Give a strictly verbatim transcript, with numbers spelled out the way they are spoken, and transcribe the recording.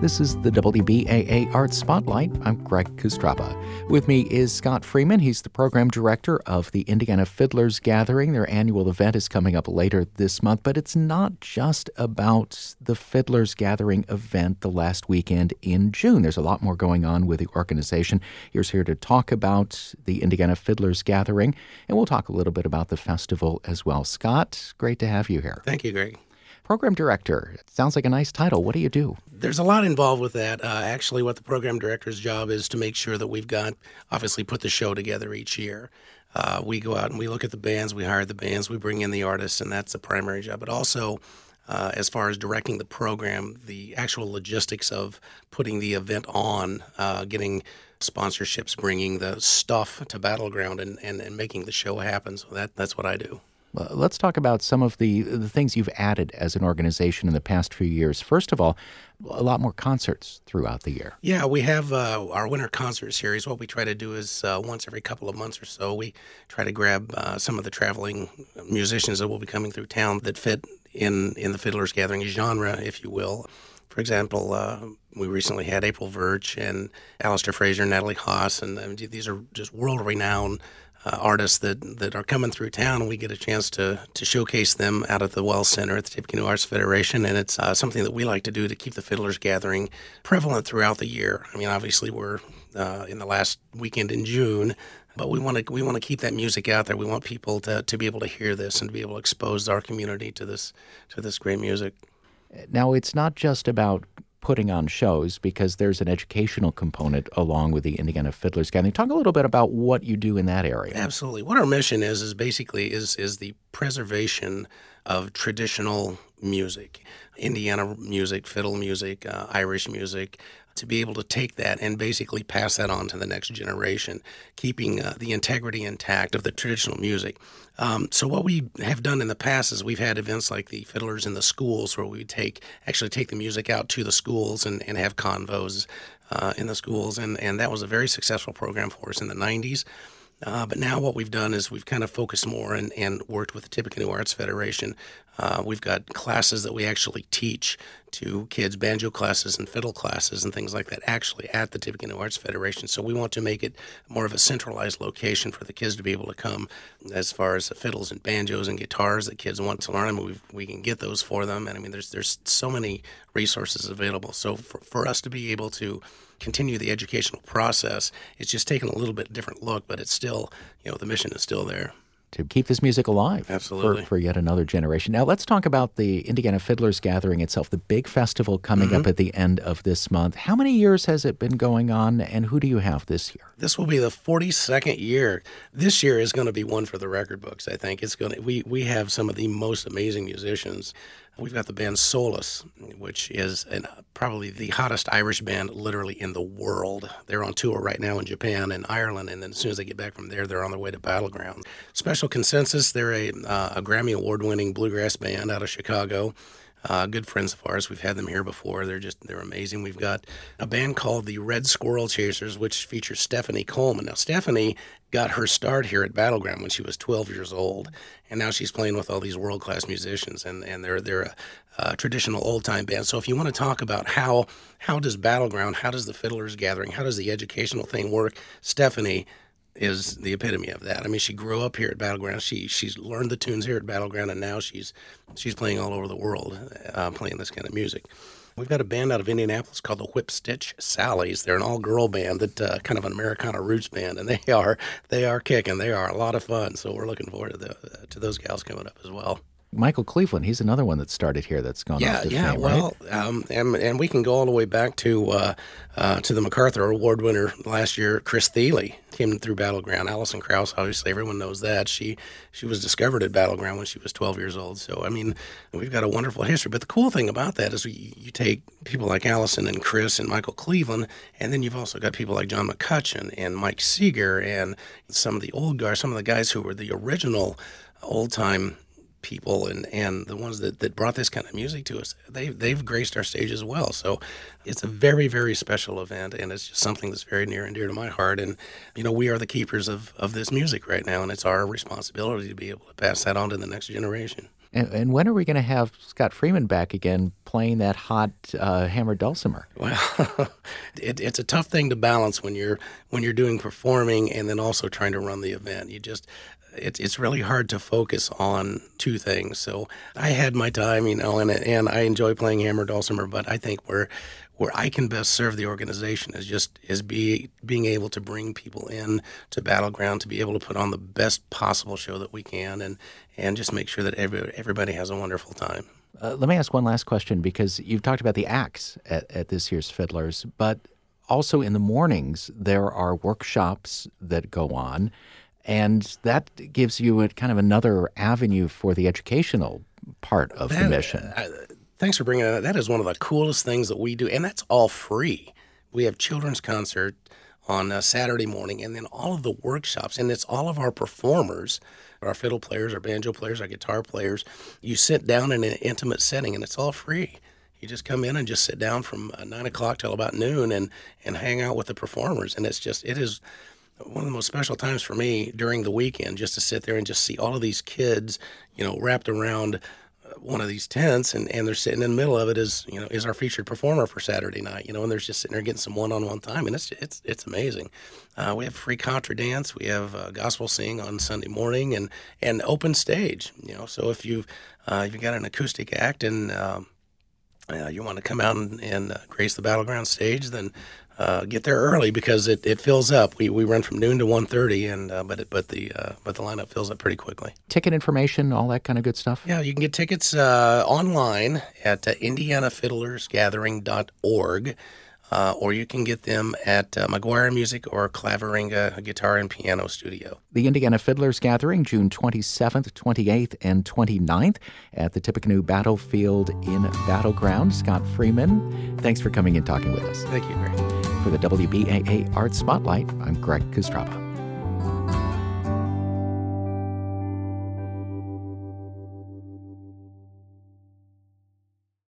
This is the W B A A Arts Spotlight. I'm Greg Kustrapa. With me is Scott Freeman. He's the program director of the Indiana Fiddlers Gathering. Their annual event is coming up later this month, but it's not just about the Fiddlers Gathering event the last weekend in June. There's a lot more going on with the organization. He's here to talk about the Indiana Fiddlers Gathering, and we'll talk a little bit about the festival as well. Scott, great to have you here. Thank you, Greg. Program director. Sounds like a nice title. What do you do? There's a lot involved with that. Uh, actually, what the program director's job is to make sure that we've got, obviously, put the show together each year. Uh, we go out and we look at the bands, we hire the bands, we bring in the artists, and that's the primary job. But also, uh, as far as directing the program, the actual logistics of putting the event on, uh, getting sponsorships, bringing the stuff to Battleground, and, and, and making the show happen. So that that's what I do. Well, let's talk about some of the, the things you've added as an organization in the past few years. First of all, a lot more concerts throughout the year. Yeah, we have uh, our winter concert series. What we try to do is uh, once every couple of months or so, we try to grab uh, some of the traveling musicians that will be coming through town that fit in, in the Fiddlers Gathering genre, if you will. For example, uh, we recently had April Virch and Alistair Fraser, Natalie Haas, and I mean, these are just world-renowned Uh, artists that, that are coming through town, and we get a chance to to showcase them out at the Wells Center at the Tippecanoe Arts Federation, and it's uh, something that we like to do to keep the Fiddlers Gathering prevalent throughout the year. I mean, obviously we're uh, in the last weekend in June, but we want to we want to keep that music out there. We want people to, to be able to hear this and to be able to expose our community to this to this great music. Now, it's not just about putting on shows, because there's an educational component along with the Indiana Fiddlers Gathering. Talk a little bit about what you do in that area. Absolutely. What our mission is is basically is is the preservation of traditional music, Indiana music, fiddle music, uh, Irish music, to be able to take that and basically pass that on to the next generation, keeping uh, the integrity intact of the traditional music. Um, so what we have done in the past is we've had events like the Fiddlers in the Schools, where we take actually take the music out to the schools and, and have convos uh, in the schools, and, and that was a very successful program for us in the nineties. Uh, but now what we've done is we've kind of focused more and, and worked with the Tippecanoe Arts Federation. Uh, we've got classes that we actually teach to kids, banjo classes and fiddle classes and things like that, actually at the Tippecanoe Arts Federation. So we want to make it more of a centralized location for the kids to be able to come. As far as the fiddles and banjos and guitars that kids want to learn, I mean, we've, we can get those for them. And I mean, there's there's so many resources available. So for, for us to be able to continue the educational process, it's just taken a little bit different look, but it's still, you know, the mission is still there. To keep this music alive. Absolutely. For, for yet another generation. Now, let's talk about the Indiana Fiddlers Gathering itself, the big festival coming mm-hmm. up at the end of this month. How many years has it been going on, and who do you have this year? This will be the forty-second year. This year is going to be one for the record books, I think. It's going to, we, we have some of the most amazing musicians. We've got the band Solus, which is an, probably the hottest Irish band literally in the world. They're on tour right now in Japan and Ireland, and then as soon as they get back from there, they're on their way to Battleground. Special Consensus, they're a, uh, a Grammy Award-winning bluegrass band out of Chicago. Uh, good friends of ours. We've had them here before. They're just, they're amazing. We've got a band called the Red Squirrel Chasers, which features Stephanie Coleman. Now, Stephanie got her start here at Battleground when she was twelve years old, and now she's playing with all these world-class musicians, and, and they're they're a, a traditional old-time band. So if you want to talk about how how does Battleground, how does the Fiddlers Gathering, how does the educational thing work, Stephanie is the epitome of that. I mean, she grew up here at Battleground. She she's learned the tunes here at Battleground, and now she's she's playing all over the world, uh, playing this kind of music. We've got a band out of Indianapolis called the Whip Stitch Sallies. They're an all-girl band, that uh, kind of an Americana roots band, and they are they are kicking. They are a lot of fun. So we're looking forward to the, uh, to those gals coming up as well. Michael Cleveland, he's another one that started here that's gone yeah, off to yeah, fame, well, right? um, and, and we can go all the way back to uh, uh, to the MacArthur Award winner last year, Chris Thile, came through Battleground. Alison Krauss, obviously, everyone knows that. She she was discovered at Battleground when she was twelve years old. So, I mean, we've got a wonderful history. But the cool thing about that is we, you take people like Alison and Chris and Michael Cleveland, and then you've also got people like John McCutcheon and Mike Seeger and some of the old guys, some of the guys who were the original old-time people and, and the ones that, that brought this kind of music to us, they, they've graced our stage as well. So it's a very, very special event, and it's just something that's very near and dear to my heart. And, you know, we are the keepers of, of this music right now, and it's our responsibility to be able to pass that on to the next generation. And, and when are we going to have Scott Freeman back again playing that hot uh, hammered dulcimer? Well, it, it's a tough thing to balance when you're when you're doing performing and then also trying to run the event. You just It's it's really hard to focus on two things. So I had my time, you know, and and I enjoy playing hammer dulcimer. But I think where where I can best serve the organization is just is be being able to bring people in to Battleground to be able to put on the best possible show that we can, and and just make sure that every, everybody has a wonderful time. Uh, let me ask one last question, because you've talked about the acts at, at this year's Fiddlers, but also in the mornings there are workshops that go on. And that gives you a kind of another avenue for the educational part of that, the mission. Uh, thanks for bringing that up. That is one of the coolest things that we do, and that's all free. We have children's concert on a Saturday morning, and then all of the workshops, and it's all of our performers, our fiddle players, our banjo players, our guitar players. You sit down in an intimate setting, and it's all free. You just come in and just sit down from uh, nine o'clock till about noon and, and hang out with the performers, and it's just, it is one of the most special times for me during the weekend, just to sit there and just see all of these kids, you know, wrapped around one of these tents, and, and they're sitting in the middle of it is, you know, is our featured performer for Saturday night, you know, and they're just sitting there getting some one-on-one time, and it's it's it's amazing. Uh, we have free contra dance, we have uh, gospel sing on Sunday morning, and and open stage, you know. So if you uh, if you got an acoustic act and um, uh, you want to come out and, and uh, grace the Battleground stage, then Uh, get there early, because it, it fills up. We we run from noon to one thirty, and uh, but it, but the uh, but the lineup fills up pretty quickly. Ticket information, all that kind of good stuff. Yeah, you can get tickets uh, online at uh, indiana fiddlers gathering dot org, uh, or you can get them at uh, McGuire Music or Claveringa Guitar and Piano Studio. The Indiana Fiddlers Gathering, June twenty-seventh, twenty-eighth, and twenty-ninth at the Tippecanoe Battlefield in Battleground. Scott Freeman, thanks for coming and talking with us. Thank you, Greg. For the W B A A Arts Spotlight, I'm Greg Kustraba.